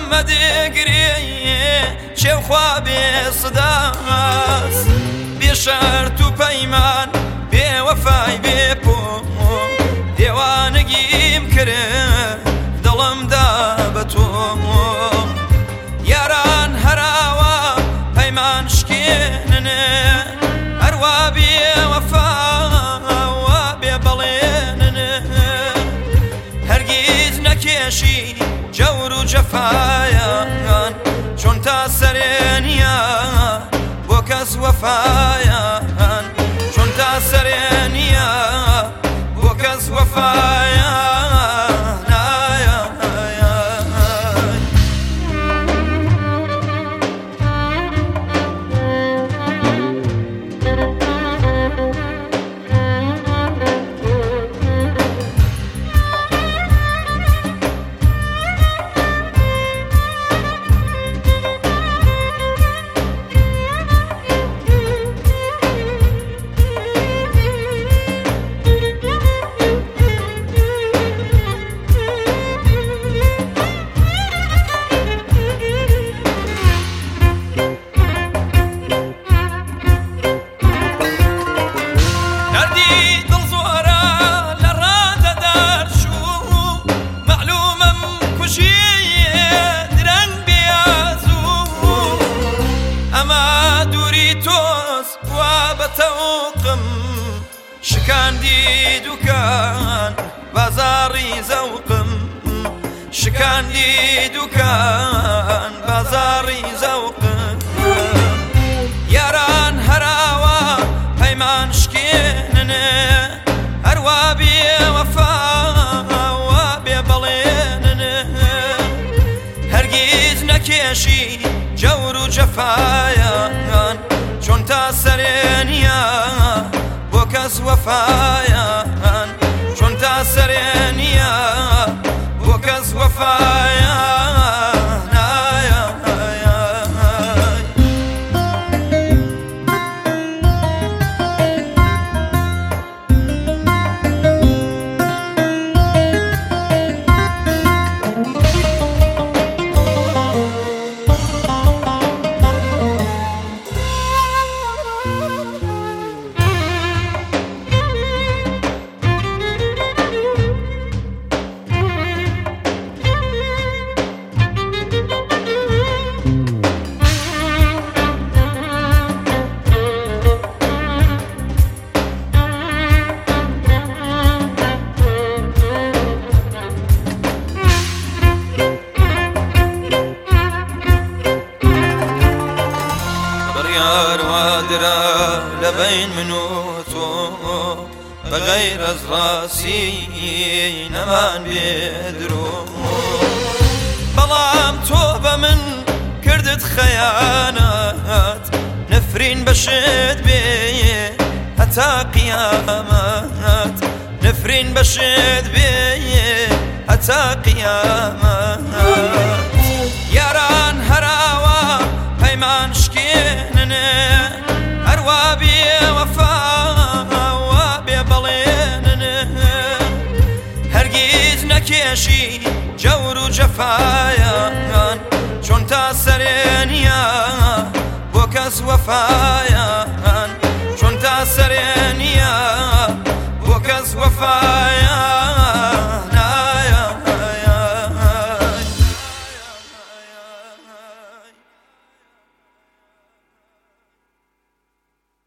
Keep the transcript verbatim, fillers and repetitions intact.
مەدەگرێ شێوخوا بێ سداس بێ شەرت و پەیمان بێوەفای بێپۆ دێوانەگیم کرد دڵمدا بە تۆ یاران هەراوە پەیمان شکێننێ هەروە بێوەفاوە بێ بەڵێننێ هەرگیز نەکێشی جەور و جەفایان چۆن تا سەرێنیە بۆ کەس وەفایان چۆن تا سەرێنیە بۆ کەس وەفایان شکاندی دوکان بازاری زەوقم شکاندی دوکان بازاری زەوقم یاران هەراوە پەیمان شکێننێ هەروە بێوەفاوە بێ بەڵێننێ هەرگیز نەکێشی جەور و جەفایان چۆن تا سەرێنیە بۆ کەس وەفایان چۆن تا سەرێنیە بۆ کەس وەفایان لبين منو تو بغير راسي نمان بيدرو بلام توبة من كردت خيانات نفرين بشد بيه حتى قيامات نفرين بشد بيه حتى قيامات ياران هراوة پەیمان شکێننێ هەروە بێوەفاوە بێ بەڵێننێ هەرگیز نەکێشی جەور و جەفایان چۆن تا سەرێنیە بۆ کەس وەفایان چۆن تا سەرێنیە بۆ کەس وەفایان